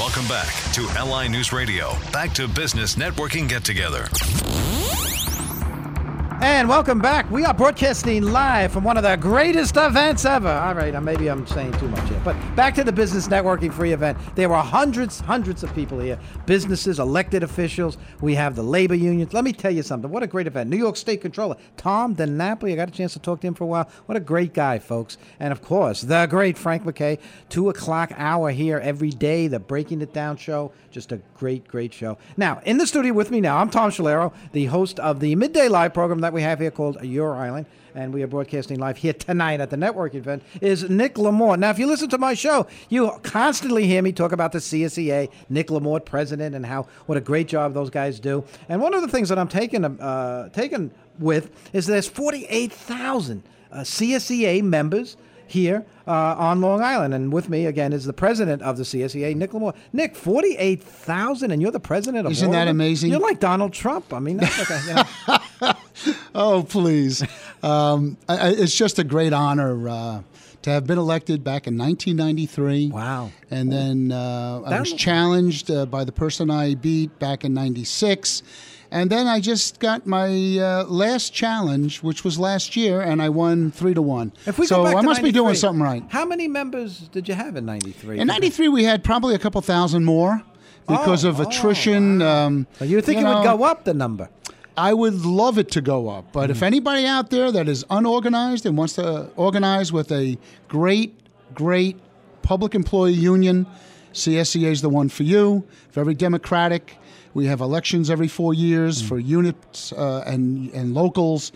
Welcome back to LI News Radio. Back to Business Networking Get Together. And welcome back. We are broadcasting live from one of the greatest events ever. All right, maybe I'm saying too much here. But back to the Business Networking Free event. There were hundreds of people here. Businesses, elected officials. We have the labor unions. Let me tell you something. What a great event. New York State Controller Tom DiNapoli. I got a chance to talk to him for a while. What a great guy, folks. And, of course, the great Frank MacKay. 2 o'clock hour here every day. The Breaking It Down show. Just a great show. Now, in the studio with me now, I'm Tom Shalero, the host of the Midday Live program that we have here called Your Island, and we are broadcasting live here tonight at the network event, is Nick Lamort. Now, if you listen to my show, you constantly hear me talk about the CSEA, Nick Lamort, president, and what a great job those guys do. And one of the things that I'm taken with is there's 48,000 CSEA members here on Long Island. And with me, again, is the president of the CSEA, Nick Lamort. Nick, 48,000, and you're the president of Isn't that amazing? You're like Donald Trump. I mean, that's like Oh, please. It's just a great honor to have been elected back in 1993. Wow. And then I was challenged by the person I beat back in 96. And then I just got my last challenge, which was last year, and I won 3-1. So I must be doing something right. How many members did you have in 93? In 93, we had probably a couple thousand more because of attrition. Wow. You think it would go up, the number? I would love it to go up. But if anybody out there that is unorganized and wants to organize with a great public employee union, CSEA is the one for you. Very democratic. We have elections every 4 years for units and locals.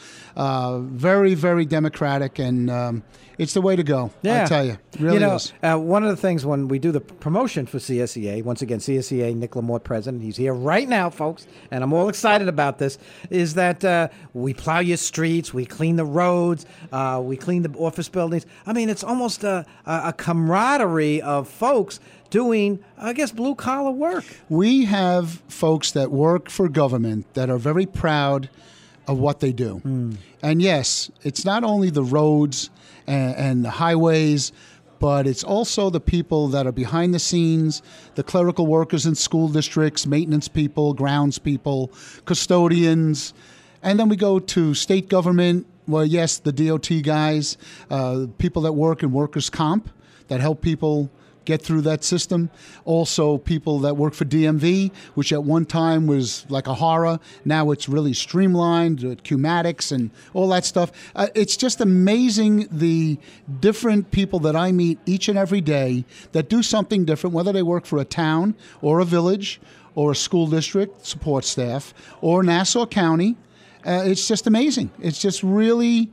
Very, very democratic, and it's the way to go. Yeah. I tell you, it really is. One of the things when we do the promotion for CSEA, once again, CSEA, Nick Lamort, president, he's here right now, folks, and I'm all excited about this, is that we plow your streets, we clean the roads, we clean the office buildings. I mean, it's almost a camaraderie of folks doing, I guess, blue-collar work. We have folks that work for government that are very proud of what they do. And yes, it's not only the roads and the highways, but it's also the people that are behind the scenes, the clerical workers in school districts, maintenance people, grounds people, custodians. And then we go to state government. Well, yes, the DOT guys, people that work in workers' comp that help people get through that system. Also, people that work for DMV, which at one time was like a horror. Now it's really streamlined, Qmatics and all that stuff. It's just amazing the different people that I meet each and every day that do something different, whether they work for a town or a village or a school district support staff or Nassau County. It's just amazing. It's just really...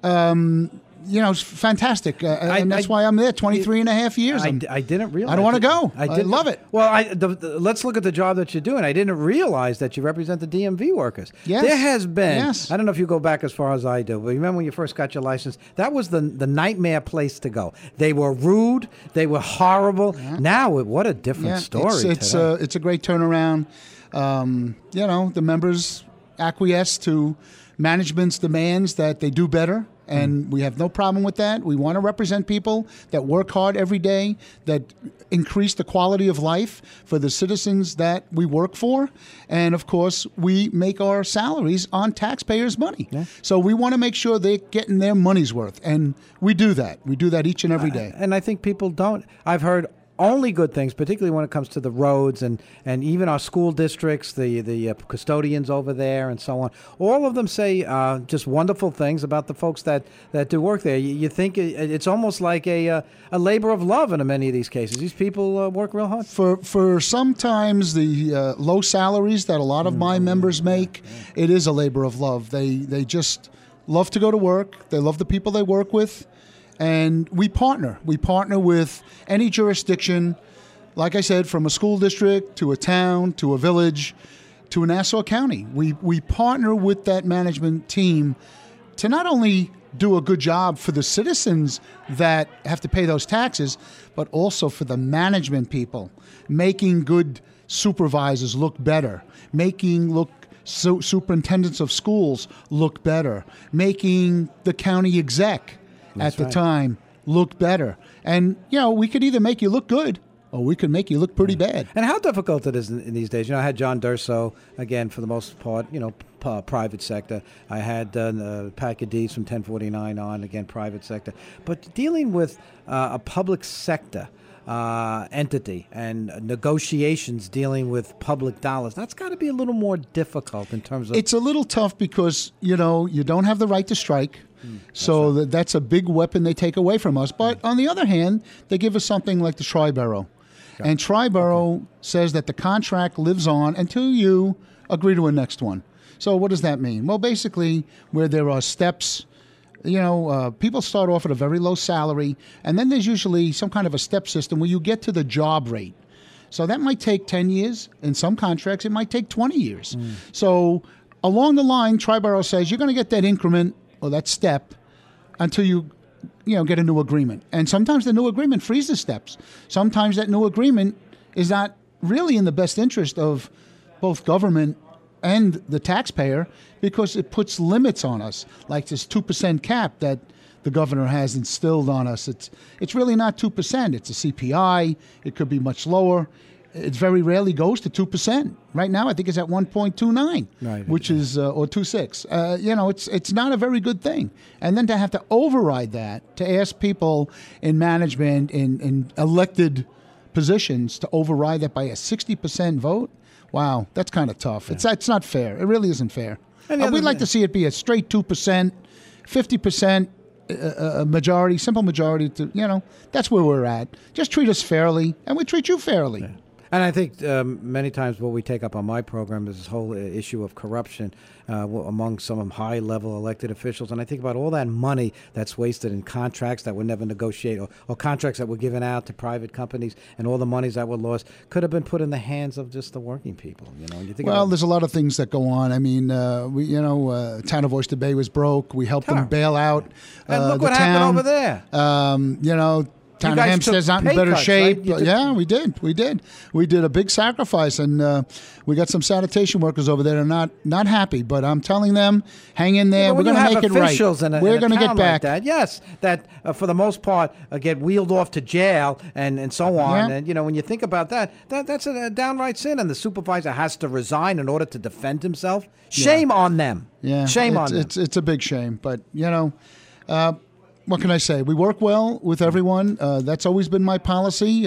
it's fantastic. And that's why I'm there 23 and a half years. I didn't realize. I don't want to go. I love it. Well, let's look at the job that you're doing. I didn't realize that you represent the DMV workers. Yes. There has been, Yes. I don't know if you go back as far as I do, but remember when you first got your license? That was the nightmare place to go. They were rude. They were horrible. Yeah. Now, what a different story. It's a great turnaround. The members acquiesce to management's demands that they do better. And we have no problem with that. We want to represent people that work hard every day, that increase the quality of life for the citizens that we work for. And, of course, we make our salaries on taxpayers' money. Yeah. So we want to make sure they're getting their money's worth. And we do that. We do that each and every day. And I think people don't. I've heard only good things, particularly when it comes to the roads and even our school districts, the custodians over there and so on. All of them say just wonderful things about the folks that do work there. You think it's almost like a labor of love in many of these cases. These people work real hard. For sometimes the low salaries that a lot of my members make, it is a labor of love. They just love to go to work. They love the people they work with. And we partner. We partner with any jurisdiction, like I said, from a school district to a town to a village to a Nassau County. We partner with that management team to not only do a good job for the citizens that have to pay those taxes, but also for the management people, making good supervisors look better, making superintendents of schools look better, making the county exec at the time look better. And, we could either make you look good or we could make you look pretty bad. And how difficult it is in these days. I had John Durso, again, for the most part, private sector. I had Packard Dees from 1049 on, again, private sector. But dealing with a public sector entity and negotiations dealing with public dollars, that's got to be a little more difficult in terms of... It's a little tough because, you don't have the right to strike. So that's a big weapon they take away from us. But on the other hand, they give us something like the Triborough. Okay. And Triborough says that the contract lives on until you agree to a next one. So what does that mean? Well, basically, where there are steps... people start off at a very low salary, and then there's usually some kind of a step system where you get to the job rate. So that might take 10 years. In some contracts, it might take 20 years. So along the line, Triborough says you're going to get that increment or that step until you get a new agreement. And sometimes the new agreement freezes steps. Sometimes that new agreement is not really in the best interest of both government and the taxpayer, because it puts limits on us, like this 2% cap that the governor has instilled on us. It's really not 2%. It's a CPI. It could be much lower. It very rarely goes to 2%. Right now, I think it's at 1.29, right, which is or 2.6. It's not a very good thing. And then to have to override that, to ask people in management in elected positions to override that by a 60% vote. Wow, that's kind of tough. Yeah. It's not fair. It really isn't fair. We'd like to see it be a straight 2%, 50% a majority, simple majority. That's where we're at. Just treat us fairly, and we treat you fairly. Yeah. And I think many times what we take up on my program is this whole issue of corruption among some high-level elected officials. And I think about all that money that's wasted in contracts that were never negotiated, or contracts that were given out to private companies, and all the monies that were lost could have been put in the hands of just the working people. You think there's a lot of things that go on. I mean, town of Oyster Bay was broke. We helped them bail out and look the what town. happened over there. Town of Hempstead's not in better cuts, shape. Right? Yeah, we did. We did a big sacrifice, and we got some sanitation workers over there that are not happy. But I'm telling them, hang in there. We're going to make it right. We're going to get back. Like that. Yes, that for the most part get wheeled off to jail and so on. Yeah. And when you think about that's a downright sin, and the supervisor has to resign in order to defend himself. Shame on them. Yeah, shame on them. It's a big shame, but what can I say? We work well with everyone. That's always been my policy.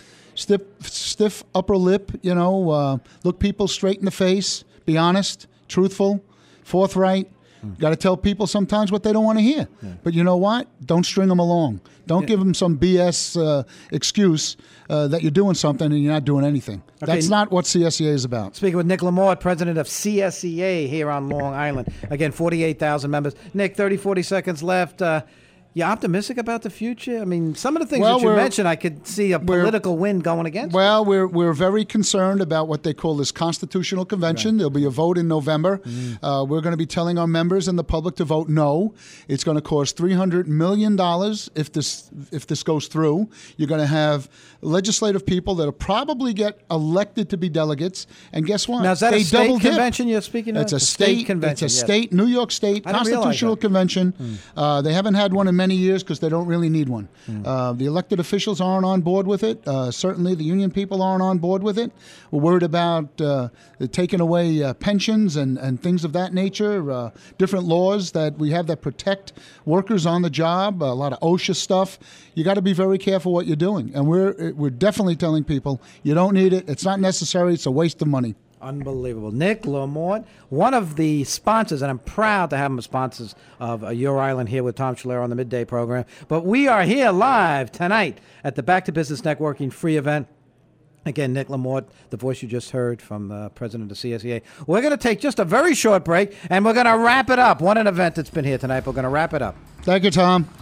Stiff upper lip, look people straight in the face, be honest, truthful, forthright. Got to tell people sometimes what they don't want to hear. Yeah. But you know what? Don't string them along. Don't give them some BS excuse that you're doing something and you're not doing anything. Okay. That's not what CSEA is about. Speaking with Nick Lamort, president of CSEA here on Long Island. Again, 48,000 members. Nick, 40 seconds left. You optimistic about the future? I mean, some of the things that you mentioned, I could see a political wind going against. Well, we're very concerned about what they call this constitutional convention. Right. There'll be a vote in November. We're going to be telling our members and the public to vote no. It's going to cost $300 million if this goes through. You're going to have legislative people that'll probably get elected to be delegates. And guess what? Now, is that a state convention you're speaking of? It's a state convention. It's a state, New York State constitutional convention. They haven't had one in many years because they don't really need one. The elected officials aren't on board with it. Certainly the union people aren't on board with it. We're worried about taking away pensions and things of that nature, different laws that we have that protect workers on the job, a lot of OSHA stuff. You got to be very careful what you're doing. And we're definitely telling people you don't need it. It's not necessary. It's a waste of money. Unbelievable. Nick Lamort, one of the sponsors, and I'm proud to have him as sponsors of Your Island here with Tom Schiller on the midday program. But we are here live tonight at the Back to Business Networking free event. Again, Nick Lamort, the voice you just heard from the president of CSEA. We're going to take just a very short break, and we're going to wrap it up. What an event it's been here tonight. We're going to wrap it up. Thank you, Tom.